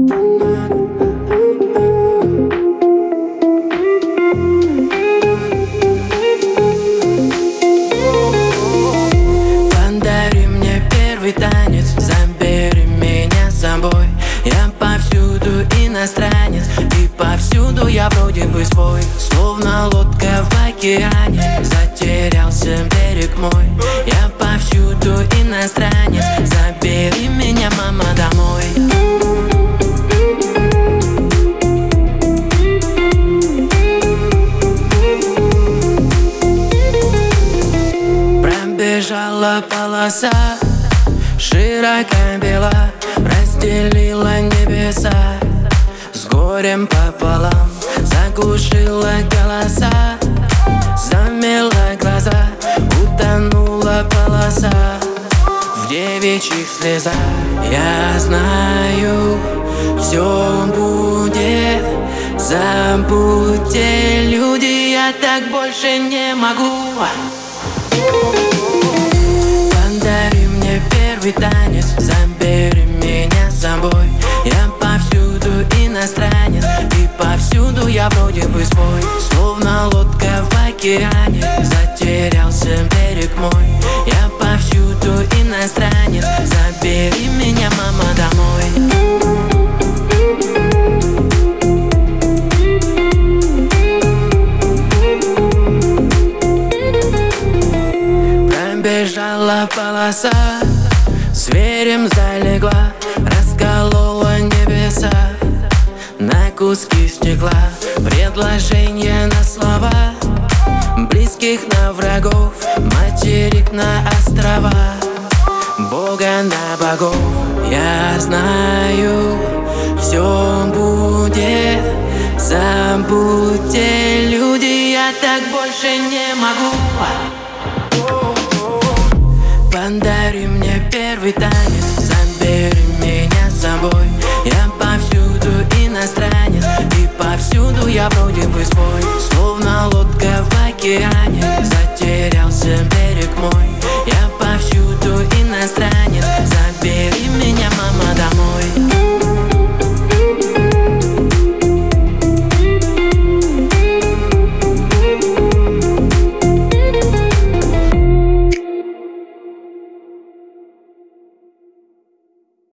Подари мне первый танец, забери меня с собой. Я повсюду иностранец, и повсюду я вроде бы свой. Словно лодка в океане, затерялся берег мой. Я повсюду иностранец, забери меня, мама, домой. Пробежала полоса, широко бела, разделила небеса с горем пополам. Заглушила голоса, замела глаза, утонула полоса в девичьих слезах. Я знаю, все будет, забудьте, люди, я так больше не могу. Подари мне первый танец, забери меня с собой. Я повсюду иностранец, и повсюду я вроде бы свой. Словно лодка в океане, затерялся берег мой. Я повсюду иностранец, забери меня, мама, домой. Пробежала полоса, зверем залегла, расколола небеса на куски стекла. Предложения на слова, близких на врагов, материк на острова, Бога на богов. Я знаю, все будет, забудьте, люди, я так больше не могу. Подари мне первый танец, забери меня с собой. Я повсюду иностранец, и повсюду я вроде бы свой. Словно лодка в океане,